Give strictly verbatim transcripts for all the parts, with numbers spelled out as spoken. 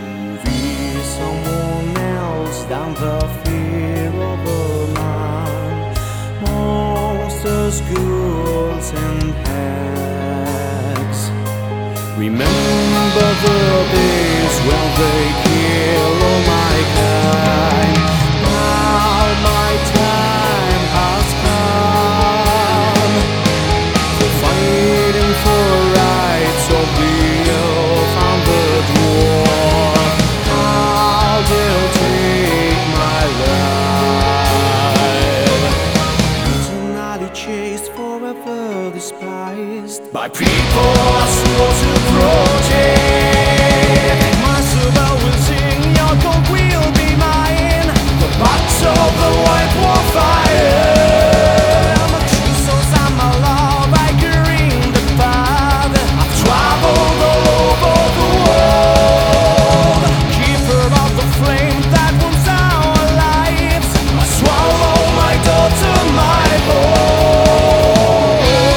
to be someone else than the fear of a man. Monsters, ghouls, and hags. Remember the days when they kill all my kind. Now my time has come for fighting for rights of the elf and the dwarf. How they'll take my life, eternally chased, forever despised by people I swore to protect. My server will sing, your gold will be mine. The battle of the white war fire. My true souls and my love, I carry the path. I've traveled all over the world, keeper of the flame that warms our lives. I swallow my daughter, my boy.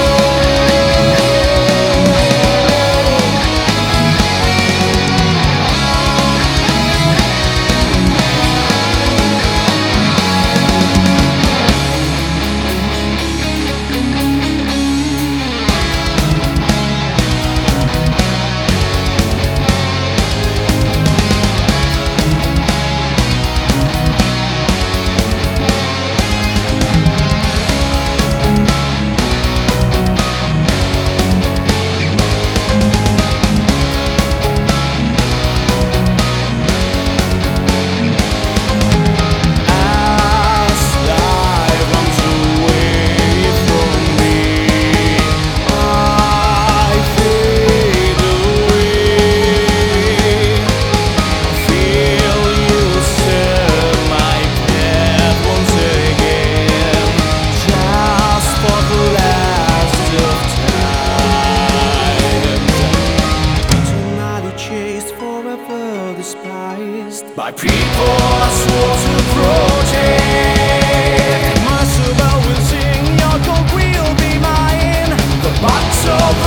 By people I swore to protect. My server will sing, your gold will be mine. The battle